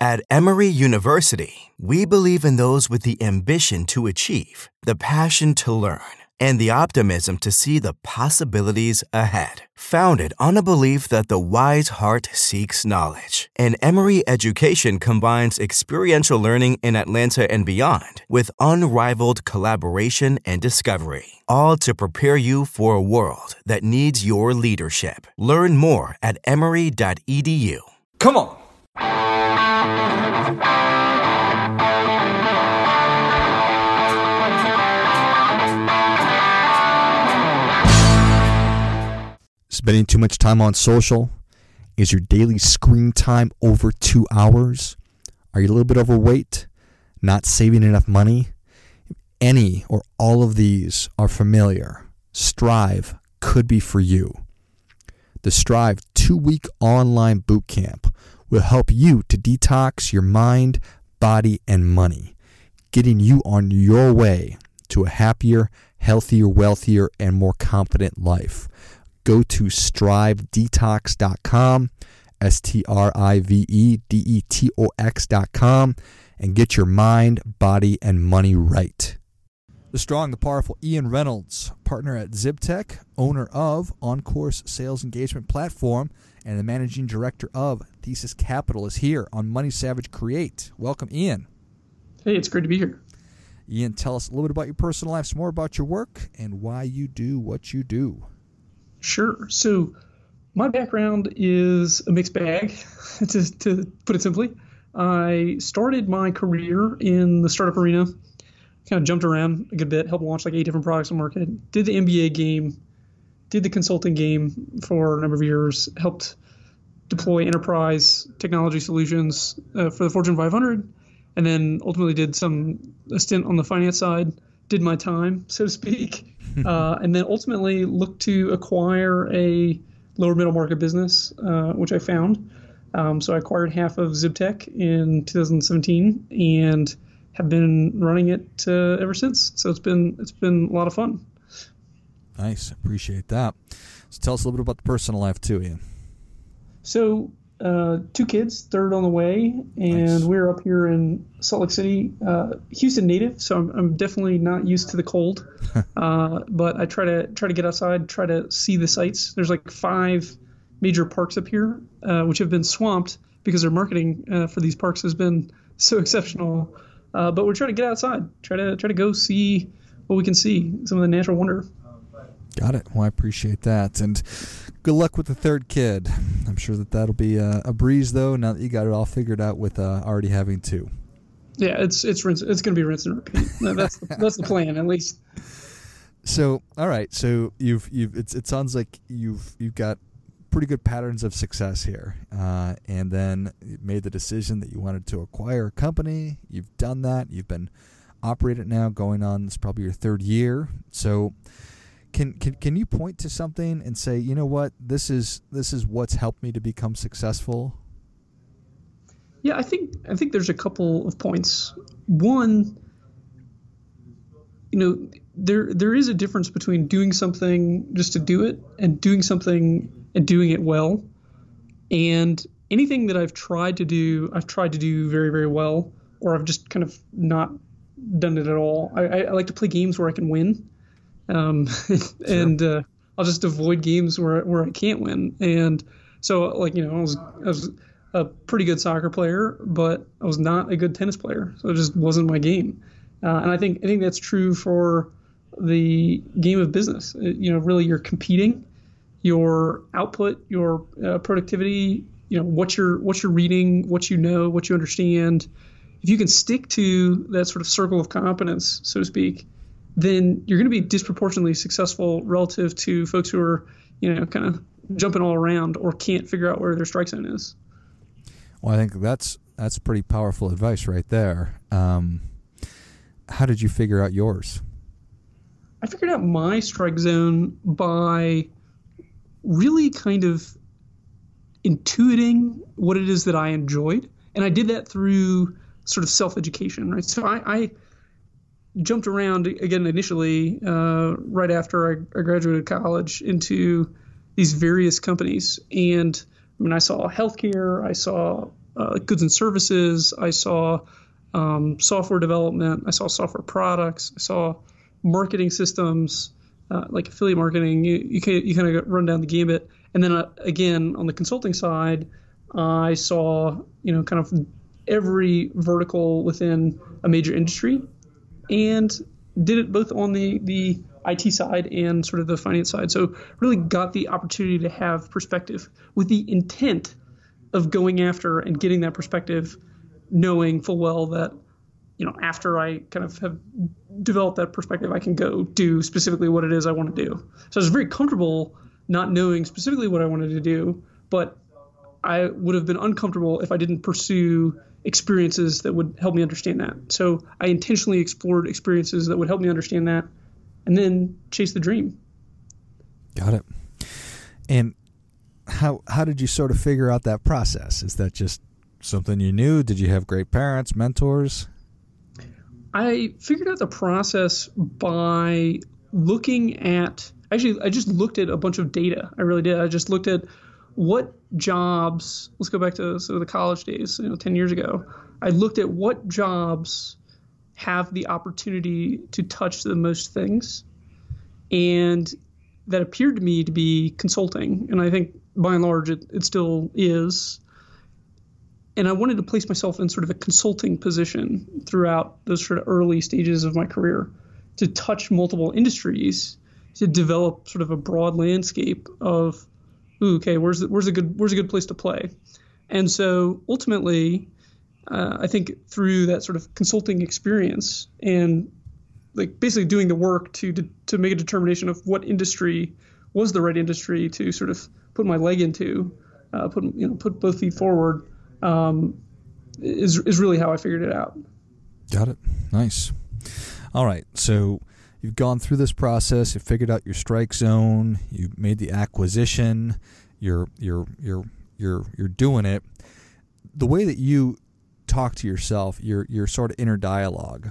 At Emory University, we believe in those with the ambition to achieve, the passion to learn, and the optimism to see the possibilities ahead. Founded on a belief that the wise heart seeks knowledge, and Emory education combines experiential learning in Atlanta and beyond with unrivaled collaboration and discovery, all to prepare you for a world that needs your leadership. Learn more at emory.edu. Come on. Spending too much time on social? Is your daily screen time over 2 hours? Are you a little bit overweight? Not saving enough money? If any or all of these are familiar, Strive could be for you. The Strive 2-week online bootcamp will help you to detox your mind, body, and money, getting you on your way to a happier, healthier, wealthier, and more confident life. Go to strivedetox.com, strivedetox.com, and get your mind, body, and money right. The strong, the powerful Ian Reynolds, partner at ZibTech, owner of OnCourse Sales Engagement Platform, and the managing director of Thesis Capital, is here on Money Savage Create. Welcome, Ian. Hey, it's great to be here. Ian, tell us a little bit about your personal life, some more about your work, and why you do what you do. Sure. So my background is a mixed bag, to put it simply. I started my career in the startup arena, kind of jumped around a good bit, helped launch like 8 different products on the market, did the MBA game, did the consulting game for a number of years, helped deploy enterprise technology solutions for the Fortune 500, and then ultimately did a stint on the finance side, did my time, so to speak. And then ultimately looked to acquire a lower middle market business, which I found. So I acquired half of ZibTech in 2017 and have been running it ever since. So it's been a lot of fun. Nice. Appreciate that. So tell us a little bit about the personal life too, Ian. So 2 kids, third on the way, and Nice. We're up here in Salt Lake City, Houston native, so I'm definitely not used to the cold. But I try to get outside, try to see the sights. There's like 5 major parks up here, which have been swamped because their marketing for these parks has been so exceptional. But we're trying to get outside, try to go see what we can see, some of the natural wonder. Got it. Well, I appreciate that. And good luck with the 3rd kid. I'm sure that'll be a breeze, though, now that you got it all figured out with already having 2. Yeah, it's going to be rinse and repeat. That's the plan, at least. So, all right. So it sounds like you've got pretty good patterns of success here, and then you made the decision that you wanted to acquire a company. You've done that. You've been operating now, going on. It's probably your 3rd year. So. Can you point to something and say, you know what, this is what's helped me to become successful? Yeah, I think there's a couple of points. One, there is a difference between doing something just to do it and doing something and doing it well. And anything that I've tried to do very, very well, or I've just kind of not done it at all. I like to play games where I can win. And I'll just avoid games where I can't win. And so, I was a pretty good soccer player, but I was not a good tennis player. So it just wasn't my game. And I think that's true for the game of business. Really, you're competing, your output, your productivity. What you're reading, what you know, what you understand. If you can stick to that sort of circle of competence, so to speak, then you're going to be disproportionately successful relative to folks who are, kind of jumping all around or can't figure out where their strike zone is. Well, I think that's pretty powerful advice right there. How did you figure out yours? I figured out my strike zone by really kind of intuiting what it is that I enjoyed. And I did that through sort of self-education, right? So I jumped around again initially right after I graduated college into these various companies. And I saw healthcare, I saw goods and services. I saw software development. I saw software products. I saw marketing systems, like affiliate marketing. You kind of run down the gambit. And then again, on the consulting side, I saw, kind of every vertical within a major industry, and did it both on the IT side and sort of the finance side. So really got the opportunity to have perspective with the intent of going after and getting that perspective, knowing full well that, after I kind of have developed that perspective, I can go do specifically what it is I want to do. So I was very comfortable not knowing specifically what I wanted to do, but I would have been uncomfortable if I didn't pursue experiences that would help me understand that. So I intentionally explored experiences that would help me understand that, and then chase the dream. Got it. And how did you sort of figure out that process? Is that just something you knew? Did you have great parents, mentors? I figured out the process by looking at, I just looked at a bunch of data. I really did. I just looked at what jobs, let's go back to sort of the college days, 10 years ago. I looked at what jobs have the opportunity to touch the most things. And that appeared to me to be consulting. And I think by and large, it still is. And I wanted to place myself in sort of a consulting position throughout those sort of early stages of my career, to touch multiple industries, to develop sort of a broad landscape of, okay, where's a good place to play? And so ultimately, I think through that sort of consulting experience and like basically doing the work to make a determination of what industry was the right industry to sort of put my leg into, put both feet forward, is really how I figured it out. Got it. Nice. All right. So you've gone through this process. You figured out your strike zone. You made the acquisition. You're doing it. The way that you talk to yourself, your sort of inner dialogue.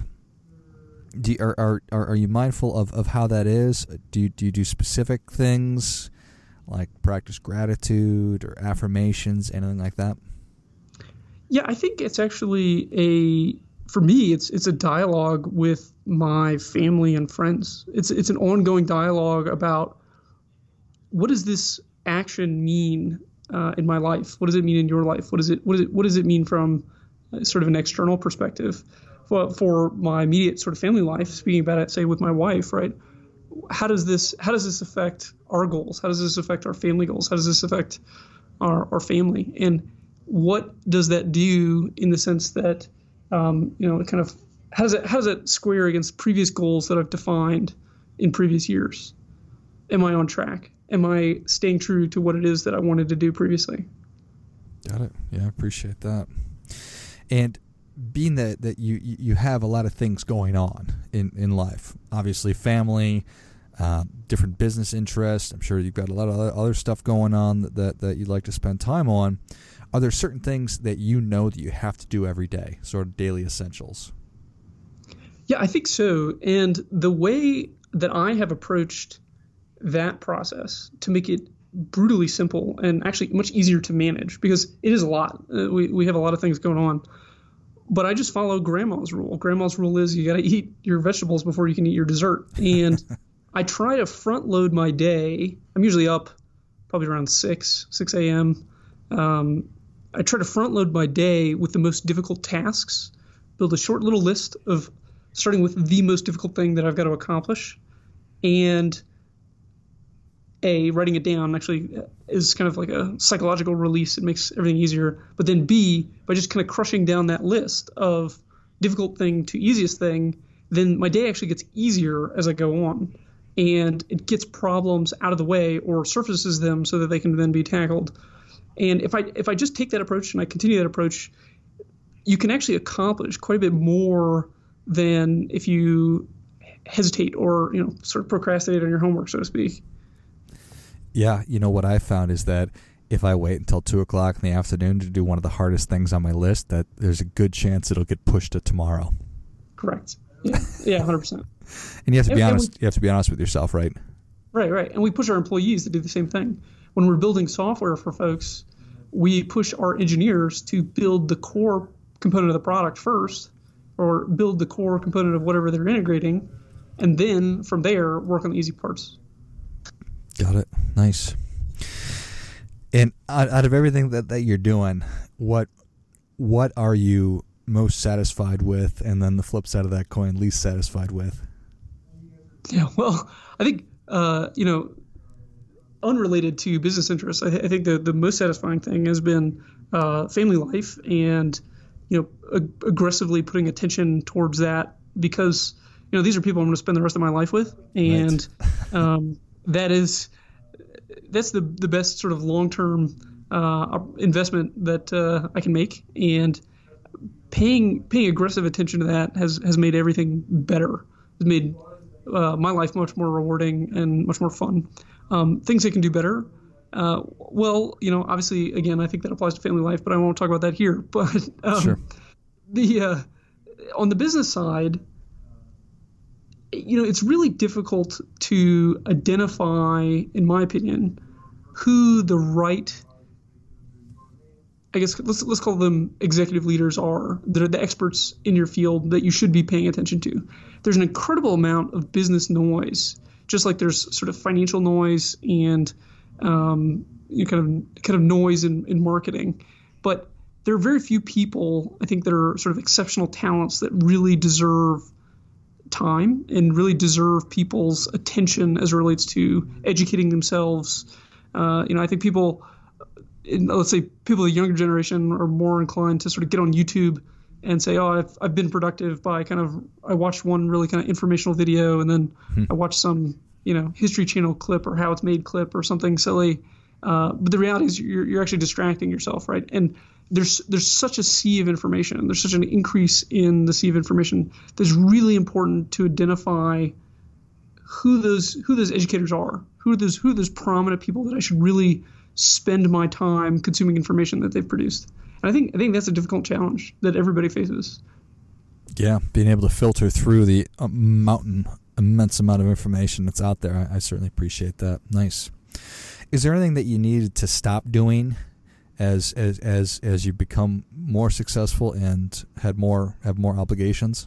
Are you mindful of how that is? Do you do specific things like practice gratitude or affirmations, anything like that? Yeah, I think it's actually for me, it's a dialogue with my family and friends. It's an ongoing dialogue about what does this action mean in my life? What does it mean in your life? What does it mean from sort of an external perspective? For my immediate sort of family life, speaking about it, say with my wife, right? How does this affect our goals? How does this affect our family goals? How does this affect our family? And what does that do in the sense that, kind of how does it square against previous goals that I've defined in previous years? Am I on track? Am I staying true to what it is that I wanted to do previously? Got it. Yeah, I appreciate that. And being that you have a lot of things going on in life, obviously family, different business interests. I'm sure you've got a lot of other stuff going on that you'd like to spend time on. Are there certain things that you know that you have to do every day, sort of daily essentials? Yeah, I think so. And the way that I have approached that process to make it brutally simple and actually much easier to manage, because it is a lot. We have a lot of things going on. But I just follow grandma's rule. Grandma's rule is you got to eat your vegetables before you can eat your dessert. And I try to front load my day. I'm usually up probably around 6 a.m. I try to front load my day with the most difficult tasks, build a short little list of starting with the most difficult thing that I've got to accomplish. And writing it down actually is kind of like a psychological release. It makes everything easier. But then B, by just kind of crushing down that list of difficult thing to easiest thing, then my day actually gets easier as I go on. And it gets problems out of the way or surfaces them so that they can then be tackled. And if I just take that approach and I continue that approach, you can actually accomplish quite a bit more than if you hesitate or sort of procrastinate on your homework, so to speak. Yeah, what I found is that if I wait until 2 o'clock in the afternoon to do one of the hardest things on my list, that there's a good chance it'll get pushed to tomorrow. Correct. Yeah, 100%. And you have to be honest. You have to be honest with yourself, right? Right. And we push our employees to do the same thing. When we're building software for folks, we push our engineers to build the core component of the product first, or build the core component of whatever they're integrating, and then from there work on the easy parts. Got it. Nice. And out of everything that you're doing, what are you most satisfied with, and then the flip side of that coin, least satisfied with? Yeah, well, I think unrelated to business interests, I think the most satisfying thing has been family life, and aggressively putting attention towards that, because these are people I'm going to spend the rest of my life with, and right. That's the best sort of long-term investment that I can make, and paying aggressive attention to that has made everything better. It's made my life much more rewarding and much more fun. Things I can do better. Obviously, again, I think that applies to family life, but I won't talk about that here. But sure. On the business side, it's really difficult to identify, in my opinion, who the right, I guess let's call them executive leaders are, that are the experts in your field that you should be paying attention to. There's an incredible amount of business noise, just like there's sort of financial noise and kind of noise in marketing. But there are very few people, I think, that are sort of exceptional talents that really deserve time and really deserve people's attention as it relates to educating themselves. I think people, let's say people of the younger generation, are more inclined to sort of get on YouTube and say, oh, I've been productive by I watched one really kind of informational video, and then I watched some, History Channel clip or How It's Made clip or something silly. But the reality is you're actually distracting yourself, right? And there's such a sea of information. There's such an increase in the sea of information that's really important to identify who those educators are, who are those prominent people that I should really spend my time consuming information that they've produced. And I think that's a difficult challenge that everybody faces. Yeah, being able to filter through the immense amount of information that's out there. I certainly appreciate that. Nice. Is there anything that you needed to stop doing as you become more successful and have more obligations?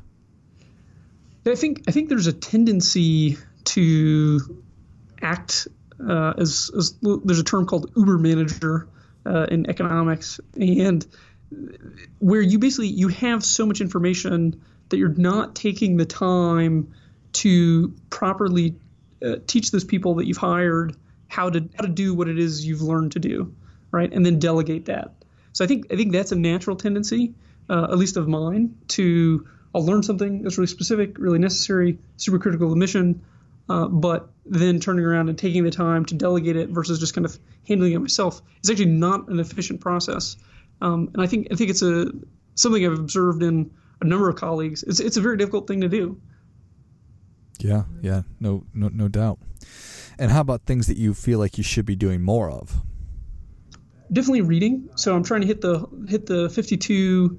I think there's a tendency to act as there's a term called Uber manager in economics, and where you have so much information that you're not taking the time to properly teach those people that you've hired how to do what it is you've learned to do, right? And then delegate that. So I think that's a natural tendency, at least of mine, to I'll learn something that's really specific, really necessary, super critical to the mission, but then turning around and taking the time to delegate it versus just kind of handling it myself is actually not an efficient process. And I think it's something I've observed in a number of colleagues. It's a very difficult thing to do. Yeah, no doubt. And how about things that you feel like you should be doing more of? Definitely reading. So I'm trying to hit the 52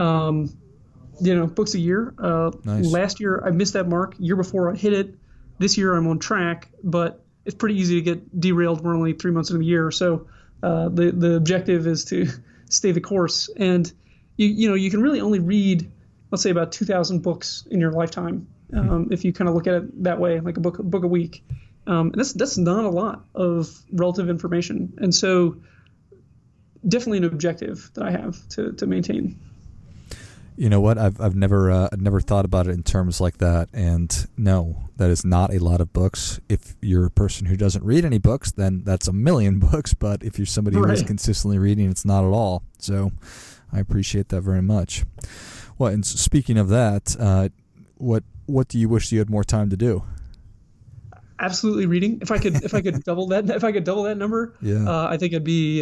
books a year. Nice. Last year I missed that mark. Year before I hit it. This year I'm on track, but it's pretty easy to get derailed. We're only 3 months into the year, so the objective is to stay the course. And you can really only read, let's say, about 2,000 books in your lifetime, if you kind of look at it that way, like a book a week. And that's not a lot of relative information, and so definitely an objective that I have to maintain. You know what? I've never thought about it in terms like that, and no, that is not a lot of books. If you're a person who doesn't read any books, then that's a million books. But if you're somebody who is consistently reading, it's not at all. So I appreciate that very much. Well, and speaking of that, what do you wish you had more time to do? Absolutely reading. If I could double that number, yeah. I think I'd be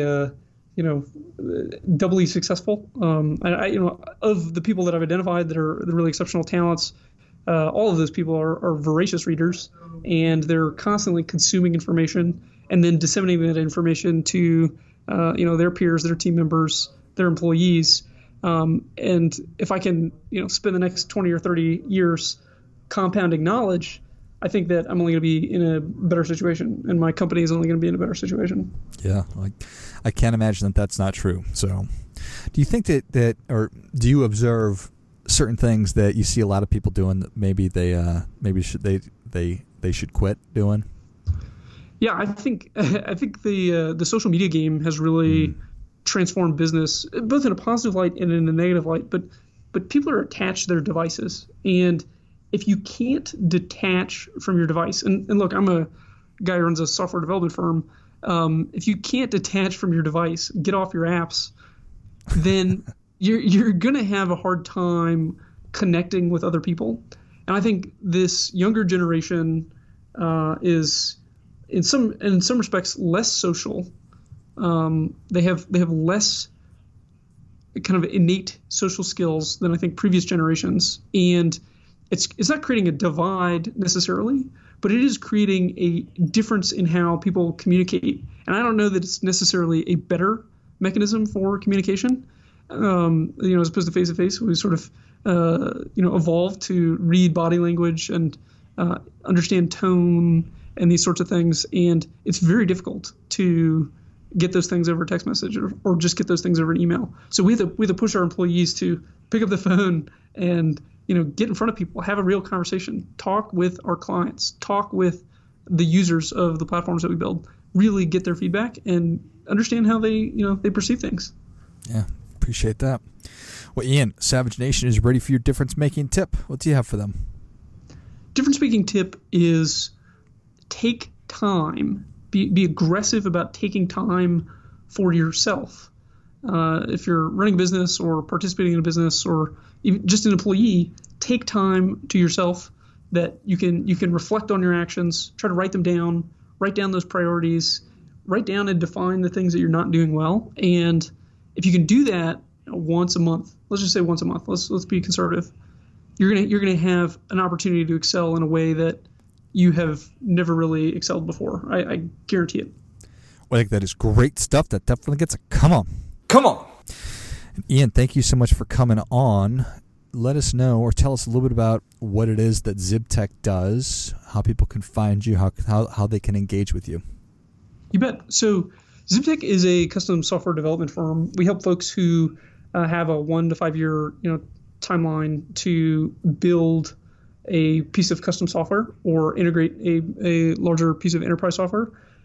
doubly successful. Of the people that I've identified that are the really exceptional talents, all of those people are voracious readers, and they're constantly consuming information and then disseminating that information to their peers, their team members, their employees. And if I can spend the next 20 or 30 years compounding knowledge, I think that I'm only going to be in a better situation, and my company is only going to be in a better situation. Yeah, I can't imagine that that's not true. So, do you think that or do you observe certain things that you see a lot of people doing that maybe they should quit doing? Yeah, I think the social media game has really transformed business, both in a positive light and in a negative light. But people are attached to their devices, and if you can't detach from your device, and look, I'm a guy who runs a software development firm. If you can't detach from your device, get off your apps, then you're going to have a hard time connecting with other people. And I think this younger generation is in some respects less social. They have less kind of innate social skills than I think previous generations, and it's not creating a divide necessarily, but it is creating a difference in how people communicate. And I don't know that it's necessarily a better mechanism for communication. As opposed to face-to-face, we sort of evolved to read body language and understand tone and these sorts of things. And it's very difficult to get those things over text message or just get those things over an email. So we have to push our employees to pick up the phone and get in front of people, have a real conversation, talk with our clients, talk with the users of the platforms that we build, really get their feedback and understand how they perceive things. Yeah, appreciate that. Well, Ian, Savage Nation is ready for your difference-making tip. What do you have for them? Difference-making tip is take time. Be aggressive about taking time for yourself. If you're running a business or participating in a business or even just an employee, take time to yourself that you can reflect on your actions, try to write them down, write down those priorities, write down and define the things that you're not doing well. And if you can do that once a month, let's just say once a month, let's be conservative, you're gonna have an opportunity to excel in a way that you have never really excelled before. I guarantee it. Well, I think that is great stuff. That definitely gets a come on. Come on. And Ian, thank you so much for coming on. Let us know or tell us a little bit about what it is that ZibTech does, how people can find you, how they can engage with you. You bet. So ZibTech is a custom software development firm. We help folks who have a 1 to 5 year timeline to build a piece of custom software or integrate a larger piece of enterprise software.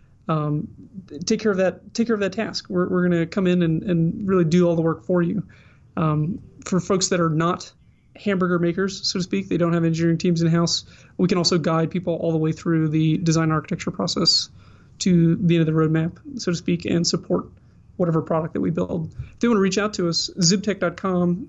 Take care of that task. We're going to come in and really do all the work for you. For folks that are not hamburger makers, so to speak, they don't have engineering teams in-house, we can also guide people all the way through the design architecture process to the end of the roadmap, so to speak, and support whatever product that we build. If they want to reach out to us, zibtech.com,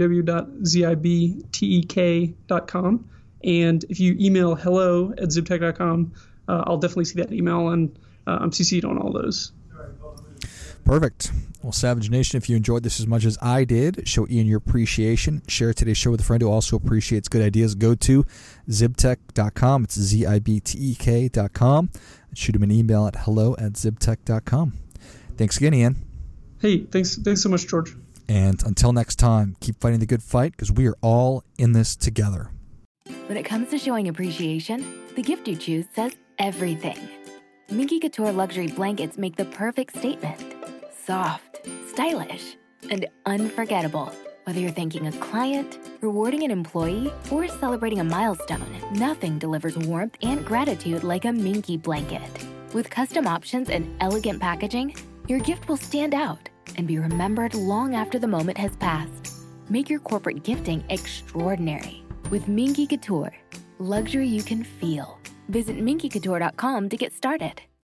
www.zibtek.com. And if you email hello@zibtech.com, I'll definitely see that email, and I'm CC'd on all those. Perfect. Well, Savage Nation, if you enjoyed this as much as I did, show Ian your appreciation. Share today's show with a friend who also appreciates good ideas. Go to zibtech.com. It's zibtek.com. Shoot him an email at hello@zibtech.com. Thanks again, Ian. Hey, thanks so much, George. And until next time, keep fighting the good fight because we are all in this together. When it comes to showing appreciation, the gift you choose says everything. Minky Couture luxury blankets make the perfect statement. Soft, stylish, and unforgettable. Whether you're thanking a client, rewarding an employee, or celebrating a milestone, nothing delivers warmth and gratitude like a Minky blanket. With custom options and elegant packaging, your gift will stand out and be remembered long after the moment has passed. Make your corporate gifting extraordinary with Minky Couture. Luxury you can feel. Visit minkycouture.com to get started.